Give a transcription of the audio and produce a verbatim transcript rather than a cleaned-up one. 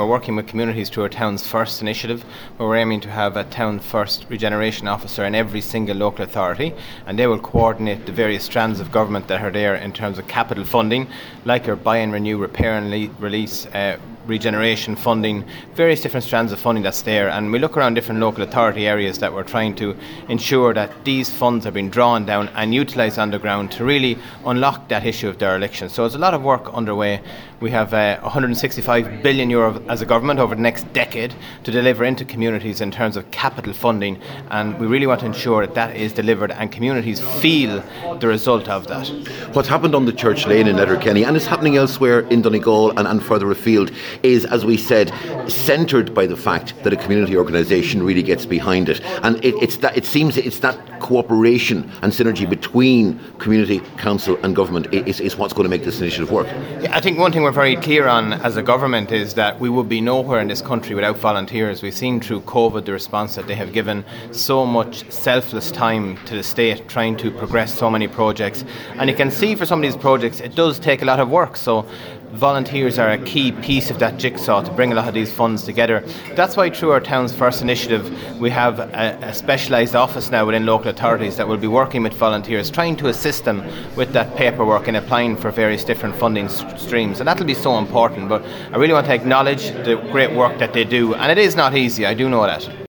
we're working with communities through our Towns First initiative, where we're aiming to have a Town First regeneration officer in every single local authority, and they will coordinate the various strands of government that are there in terms of capital funding, like our buy and renew, repair and le- release, uh, regeneration funding, various different strands of funding that's there. And we look around different local authority areas that we're trying to ensure that these funds are being drawn down and utilised on the ground to really unlock that issue of dereliction. So there's a lot of work underway. We have uh, one hundred sixty-five billion euro as a government over the next decade to deliver into communities in terms of capital funding, and we really want to ensure that that is delivered and communities feel the result of that. What's happened on the Church Lane in Letterkenny, and it's happening elsewhere in Donegal and, and further afield, is, as we said, centred by the fact that a community organisation really gets behind it. And it, it's that, it seems it's that cooperation and synergy between community, council and government is, is what's going to make this initiative work. Yeah, I think one thing we're very clear on as a government is that we would be nowhere in this country without volunteers. We've seen through COVID the response that they have given so much selfless time to the state trying to progress so many projects. And you can see for some of these projects it does take a lot of work. So volunteers are a key piece of that jigsaw to bring a lot of these funds together. That's why through our Towns First initiative we have a, a specialised office now within local authorities that will be working with volunteers, trying to assist them with that paperwork and applying for various different funding st- streams. And that'll be so important. But I really want to acknowledge the great work that they do, and it is not easy, I do know that.